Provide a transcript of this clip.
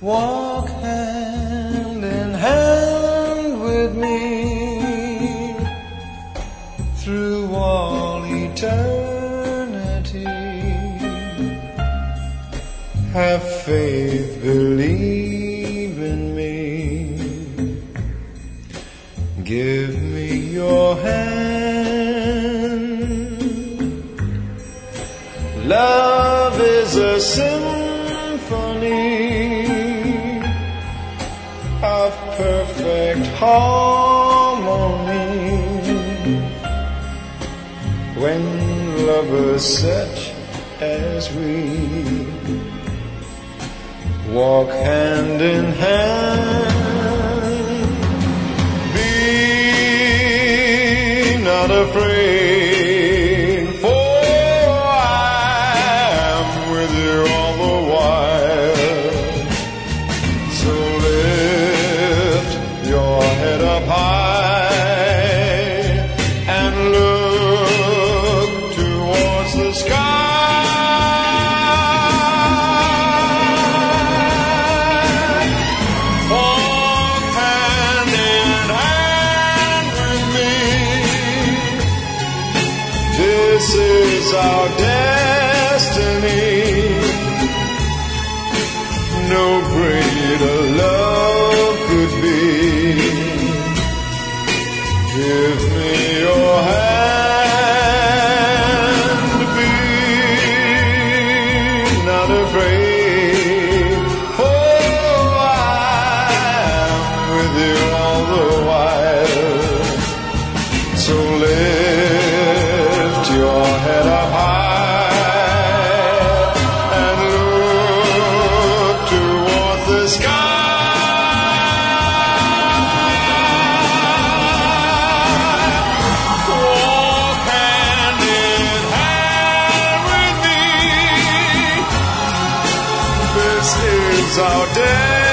Walk hand in hand with me through all eternity. Have faith, believe in me. Give me your hand. Love is a symphony of perfect harmony. When lovers such as we walk hand in hand, be not afraid, for I am with you all the while. So lift your head up high and look towards the sky. This is our destiny. No greater love could be. Give me your hand. Be not afraid, for I am with you all the while. So lift your head up high and look towards the sky. Walk hand in hand with me. This is our day.